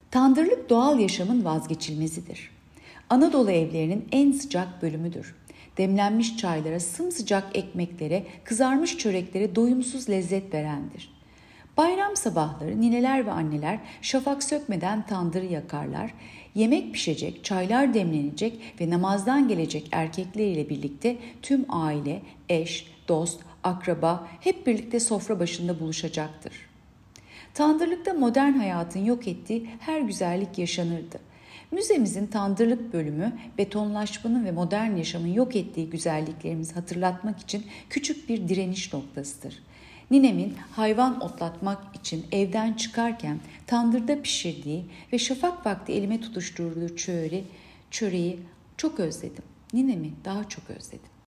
Tandırlık doğal yaşamın vazgeçilmezidir. Anadolu evlerinin en sıcak bölümüdür. Demlenmiş çaylara, sımsıcak ekmeklere, kızarmış çöreklere doyumsuz lezzet verendir. Bayram sabahları nineler ve anneler şafak sökmeden tandırı yakarlar, yemek pişecek, çaylar demlenecek ve namazdan gelecek erkekleriyle birlikte tüm aile, eş, dost, akraba hep birlikte sofra başında buluşacaktır. Tandırlıkta modern hayatın yok ettiği her güzellik yaşanırdı. Müzemizin tandırlık bölümü betonlaşmanın ve modern yaşamın yok ettiği güzelliklerimizi hatırlatmak için küçük bir direniş noktasıdır. Ninemin hayvan otlatmak için evden çıkarken tandırda pişirdiği ve şafak vakti elime tutuşturduğu çöreği çok özledim. Ninemi daha çok özledim.